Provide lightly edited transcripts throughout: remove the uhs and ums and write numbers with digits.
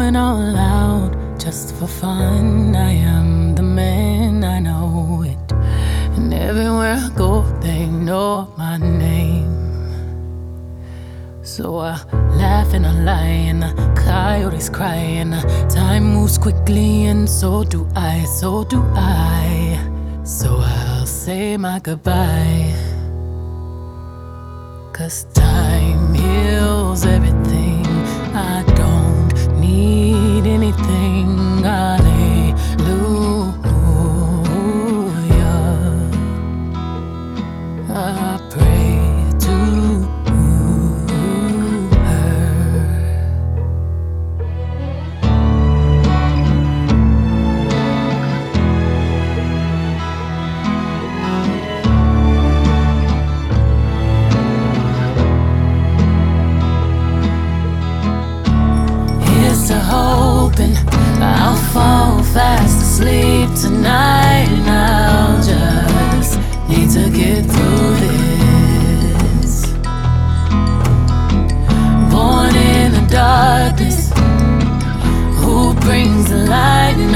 going all out just for fun. I am the man, I know it. And everywhere I go, they know my name. So I laugh and I lie and the coyotes cry and time moves quickly and so do I, so do I. So I'll say my goodbye, 'cause time heals everything. I don't need anything. Hallelujah. I pray to hoping I'll fall fast asleep tonight, and I'll just need to get through this. Born in the darkness, who brings the light? And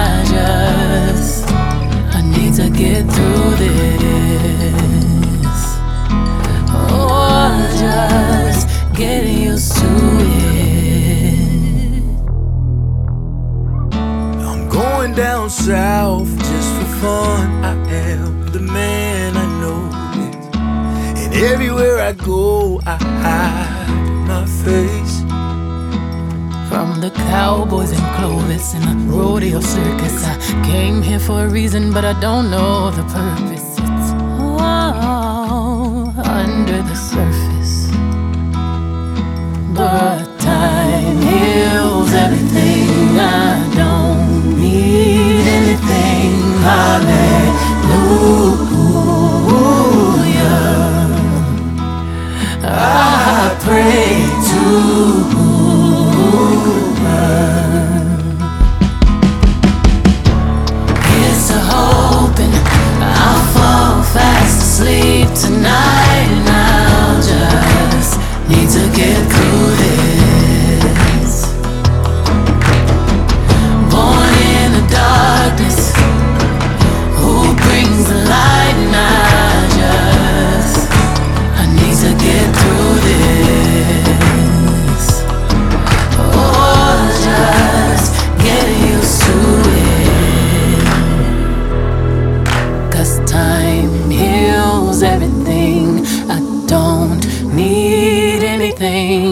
I need to get through this. Oh, just get used to it. Down south just for fun. I am the man, I know it. And everywhere I go, I hide my face from the cowboys and Clovis and the rodeo circus. I came here for a reason, but I don't know the purpose. It's all under the surface. But time heals everything. I don't need anything. Hallelujah. I pray to her. Here's to hoping I'll fall fast asleep tonight, and I'll just need to get through this. Born in the darkness, who brings the light? And I need to get through this. Oh, just get used to it, 'cause time heals everything. I don't need anything.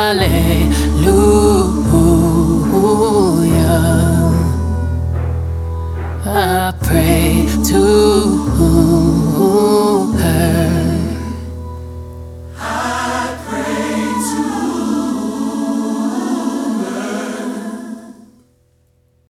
Hallelujah. I pray to her.